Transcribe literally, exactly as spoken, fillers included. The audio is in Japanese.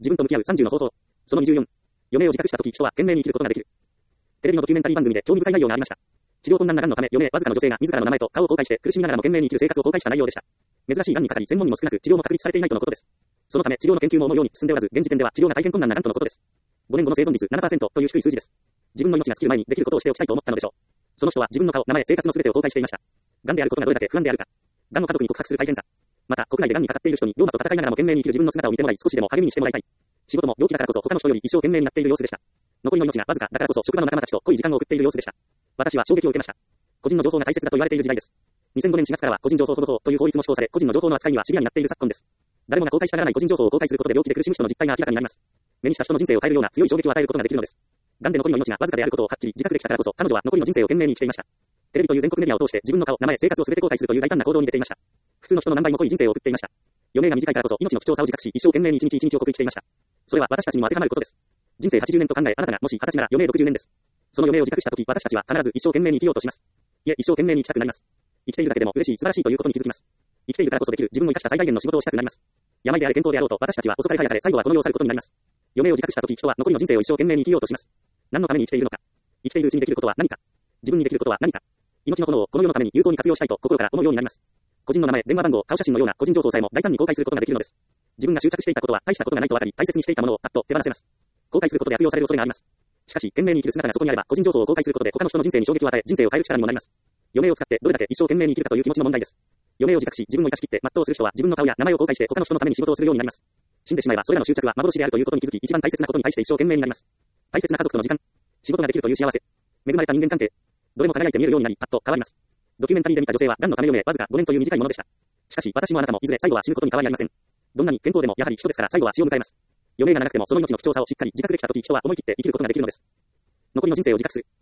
自分と向き合うさんじゅうの方法。そのにじゅうよん。余命を自覚したとき人は懸命に生きることができる。テレビのドキュメンタリー番組で興味深い内容がありました。治療困難な癌のため余命わずかの女性が自らの名前と顔を公開して苦しみながらも懸命に生きる生活を公開した内容でした。珍しい癌にかかり専門医も少なく治療も確立されていないとのことです。そのため治療の研究も思うように進んでおらず現時点では治療が大変困難な癌とのことです。ごねんごの生存率 ななパーセント という低い数字です。自分の命が尽きる前にできることをしておきたいと思ったのでしょう。その人は自分の顔、名前、生活の全てを公開していました。癌であることがどれだけ不安であるか。癌の家族に告白する大変さ。また国内で癌にかかっている人に病魔と戦いながらも懸命に生きる自分の姿を見てもらい少しでも励みにしてもらいたい。仕事も病気だからこそ他の人より一生懸命になっている様子でした。残りの命がわずかだからこそ職場の仲間たちと濃い時間を送っている様子でした。私は衝撃を受けました。個人の情報が大切だと言われている時代です。にせんごねんしがつからは個人情報保護法という法律も施行され、個人の情報の扱いにはシビアになっている昨今です。誰もが公開したがらない個人情報を公開することで病気で苦しむ人の実態が明らかになります。目にした人の人生を変えるような強い衝撃を与えることができるのです。癌で残りの命がわずかであることをはっきり自覚できたからこそ彼女は残りの人生を懸命に生きていました。テレビという全国メディアを通して自分の顔、名前、生活を全て公開するという大胆な行動に出ていました。普通の人の何倍も濃い人生を送っていました。余命が短いからこそ命の貴重さを自覚し、一生懸命に一日一日を克服していました。それは私たちにも当てはまることです。人生はちじゅうねんと考え、あなたがもしはたちなら余命ろくじゅうねんです。その余命を自覚したとき、私たちは必ず一生懸命に生きようとします。いえ、一生懸命に生きたくなります。生きているだけでも嬉しい、素晴らしいということに気づきます。生きているからこそできる自分を生かした最大限の仕事をしたくなります。病であれ健康であろうと私たちは遅かれ早かれ最後はこの世を去ることになります。余命を自覚したとき人は残りの人生を一生懸命に生きようとします。何のために生きているのか。生きているうちにできることは何か。自分にできることは何か。命の炎をこの世のために有効に活用したいと心から思うようになります。個人の名前、電話番号、顔写真のような個人情報さえも大胆に公開することができるのです。自分が執着していたことは大したことがないと分かり大切にしていたものをパッと手放せます。公開することで悪用される恐れがあります。しかし懸命に生きる姿がそこにあれば個人情報を公開することで他の人の人生に衝撃を与え人生を変える力にもなります。余命を使ってどれだけ一生懸命に生きるかという気持ちの問題です。余命を自覚し自分を生かしきって全うする人は自分の顔や名前を公開して他の人のために仕事をするようになります。死んでしまえばそれらの執着は幻であるということに気づき一番大切なことに対して一生懸命になります。大切な家族との時間、仕事ができるという幸せ、恵まれた人間関係、どれも輝いて見えるようになりパッと変わります。ドキュメンタリーで見た女性は癌のため余命わずかごねんという短いものでした。しかし私もあなたもいずれ最後は死ぬことに変わりありません。どんなに健康でもやはり人ですから最後は死を迎えます。余命がなくてもその命の貴重さをしっかり自覚できたとき人は思い切って生きることができるのです。残りの人生を自覚する。